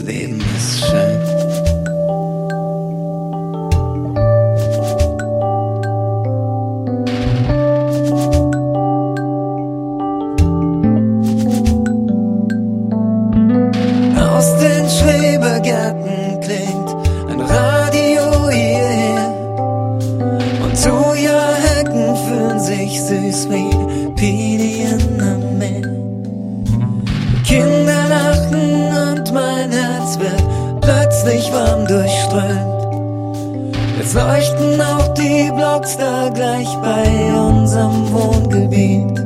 Leben ist schön. Aus den Schrebergärten klingt ein Radio hierher und Sojahecken fühlen sich süß wie Pilien am Meer. Kinder lachen und mein Herz wird plötzlich warm durchströmt. Jetzt leuchten auch die Blocks da gleich bei unserem Wohngebiet.